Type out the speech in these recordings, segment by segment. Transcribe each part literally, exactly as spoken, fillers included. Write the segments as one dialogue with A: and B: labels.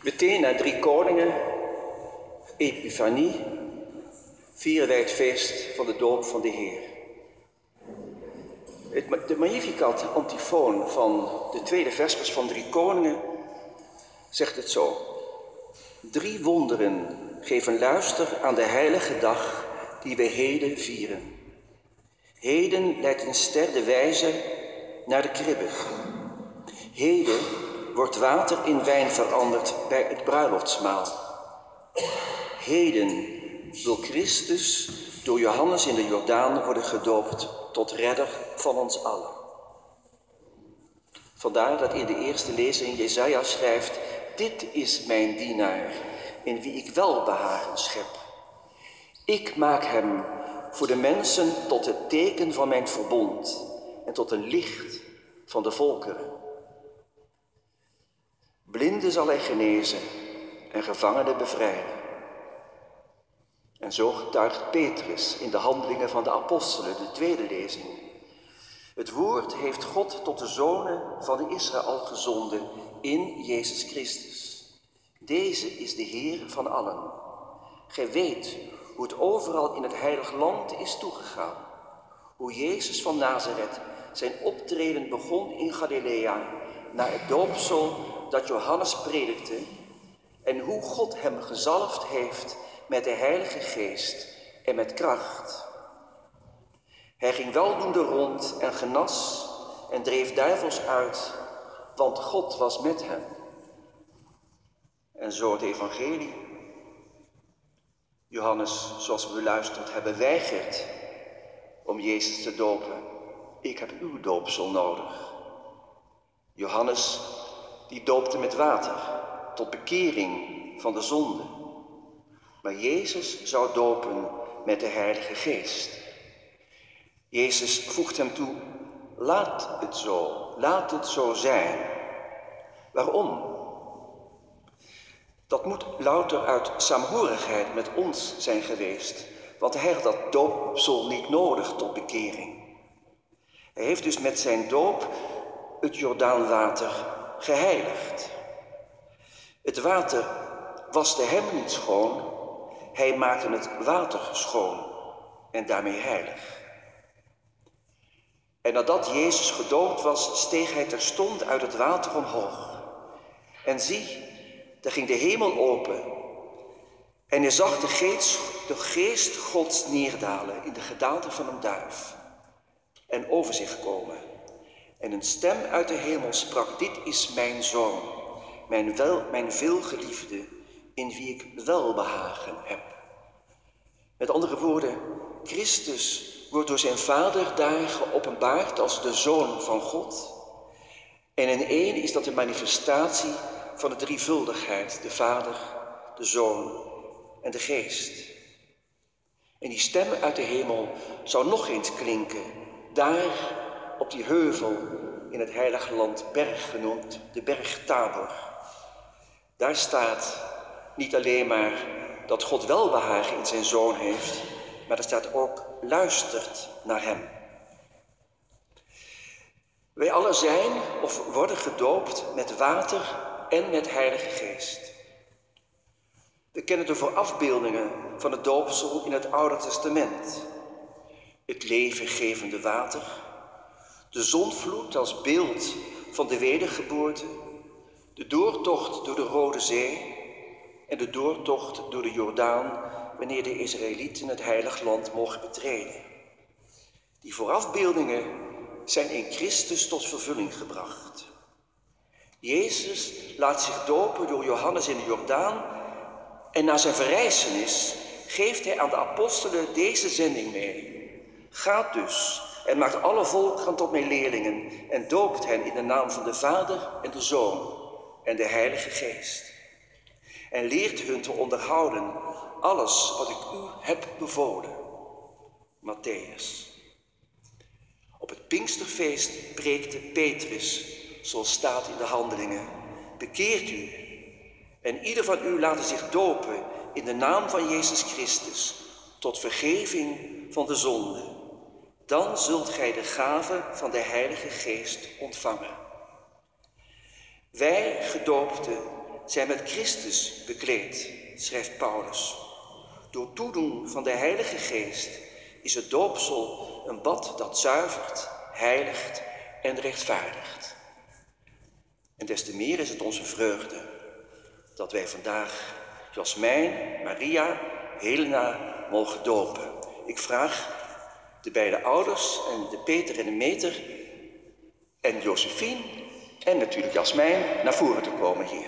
A: Meteen na drie koningen, Epifanie, vieren wij het feest van de doop van de Heer. Het, de Magnificat antifoon van de tweede vespers van drie koningen zegt het zo. Drie wonderen geven luister aan de heilige dag die wij heden vieren. Heden leidt een ster de wijze naar de kribbe. Heden wordt water in wijn veranderd bij het bruiloftsmaal. Heden wil Christus door Johannes in de Jordaan worden gedoopt tot redder van ons allen. Vandaar dat in de eerste lezing Jesaja schrijft: dit is mijn dienaar, in wie ik welbehagen schep. Ik maak hem voor de mensen tot het teken van mijn verbond en tot een licht van de volkeren. Blinden zal hij genezen en gevangenen bevrijden. En zo getuigt Petrus in de Handelingen van de Apostelen, de tweede lezing. Het woord heeft God tot de zonen van de Israël gezonden in Jezus Christus. Deze is de Heer van allen. Gij weet hoe het overal in het heilig land is toegegaan. Hoe Jezus van Nazareth zijn optreden begon in Galilea na het doopsel dat Johannes predikte en hoe God hem gezalfd heeft met de Heilige Geest en met kracht. Hij ging weldoende rond en genas en dreef duivels uit, want God was met hem. En zo het evangelie. Johannes, zoals we beluisterd hebben, weigert om Jezus te dopen. Ik heb uw doopsel nodig. Johannes, die doopte met water tot bekering van de zonde. Maar Jezus zou dopen met de Heilige Geest. Jezus voegt hem toe, laat het zo, laat het zo zijn. Waarom? Dat moet louter uit saamhorigheid met ons zijn geweest, want hij had dat doopsel niet nodig tot bekering. Hij heeft dus met zijn doop het Jordaanwater geheiligd. Het water waste hem niet schoon, hij maakte het water schoon en daarmee heilig. En nadat Jezus gedoopt was, steeg hij terstond uit het water omhoog. En zie, daar ging de hemel open. En hij zag de geest, de geest Gods neerdalen in de gedaante van een duif. En over zich komen. En een stem uit de hemel sprak: dit is mijn zoon, mijn, wel, mijn veelgeliefde, in wie ik welbehagen heb. Met andere woorden, Christus wordt door zijn Vader daar geopenbaard als de Zoon van God. En in één is dat de manifestatie van de drievuldigheid, de Vader, de Zoon en de Geest. En die stem uit de hemel zou nog eens klinken, daar op die heuvel in het heilige land Berg genoemd, de berg Tabor. Daar staat niet alleen maar dat God welbehagen in zijn Zoon heeft, maar er staat ook: luistert naar hem. Wij allen zijn of worden gedoopt met water en met Heilige Geest. We kennen de voorafbeeldingen van het doopsel in het Oude Testament. Het levengevende water, de zondvloed als beeld van de wedergeboorte, de doortocht door de Rode Zee en de doortocht door de Jordaan wanneer de Israëlieten het heilig land mogen betreden. Die voorafbeeldingen zijn in Christus tot vervulling gebracht. Jezus laat zich dopen door Johannes in de Jordaan en na zijn verrijzenis geeft hij aan de apostelen deze zending mee. Gaat dus en maakt alle volkeren tot mijn leerlingen en doopt hen in de naam van de Vader en de Zoon en de Heilige Geest. En leert hun te onderhouden alles wat ik u heb bevolen. Matthäus. Op het Pinksterfeest preekte Petrus, zoals staat in de Handelingen: bekeert u en ieder van u laat zich dopen in de naam van Jezus Christus tot vergeving van de zonde. Dan zult gij de gave van de Heilige Geest ontvangen. Wij, gedoopten, zijn met Christus bekleed, schrijft Paulus. Door toedoen van de Heilige Geest is het doopsel een bad dat zuivert, heiligt en rechtvaardigt. En des te meer is het onze vreugde dat wij vandaag Jasmijn, Maria, Helena mogen dopen. Ik vraag de beide ouders en de Peter en de Meter en Josephine en natuurlijk Jasmijn naar voren te komen hier.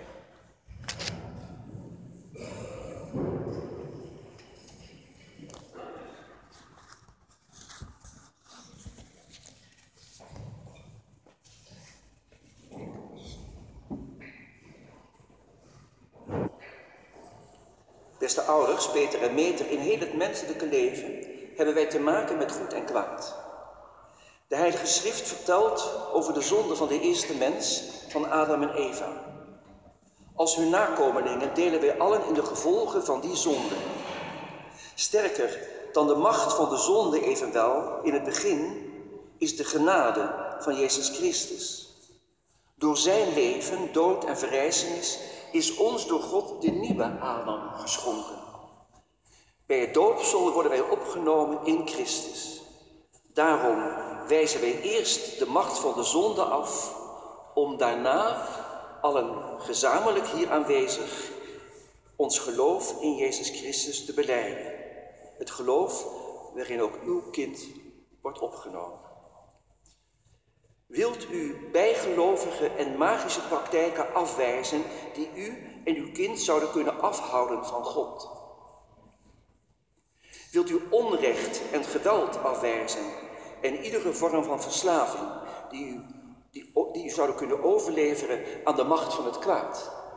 A: Beste ouders, Peter en Meter, in heel het menselijke leven hebben wij te maken met goed en kwaad. De Heilige Schrift vertelt over de zonde van de eerste mens, van Adam en Eva. Als hun nakomelingen delen wij allen in de gevolgen van die zonde. Sterker dan de macht van de zonde evenwel, in het begin, is de genade van Jezus Christus. Door zijn leven, dood en verrijzenis is ons door God de nieuwe Adam geschonken. Bij het doopsel worden wij opgenomen in Christus. Daarom wijzen wij eerst de macht van de zonde af, om daarna, allen gezamenlijk hier aanwezig, ons geloof in Jezus Christus te belijden. Het geloof waarin ook uw kind wordt opgenomen. Wilt u bijgelovige en magische praktijken afwijzen die u en uw kind zouden kunnen afhouden van God? Wilt u onrecht en geweld afwijzen en iedere vorm van verslaving die u, die, die u zouden kunnen overleveren aan de macht van het kwaad?